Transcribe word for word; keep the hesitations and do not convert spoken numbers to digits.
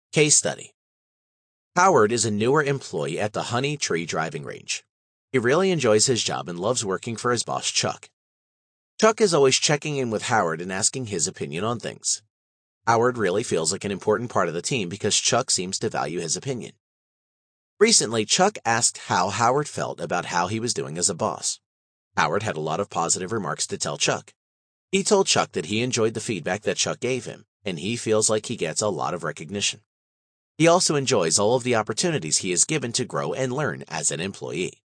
Case study. Howard is a newer employee at the Honey Tree Driving Range. He really enjoys his job and loves working for his boss, Chuck. Chuck is always checking in with Howard and asking his opinion on things. Howard really feels like an important part of the team because Chuck seems to value his opinion. Recently, Chuck asked how Howard felt about how he was doing as a boss. Howard had a lot of positive remarks to tell Chuck. He told Chuck that he enjoyed the feedback that Chuck gave him, and he feels like he gets a lot of recognition. He also enjoys all of the opportunities he is given to grow and learn as an employee.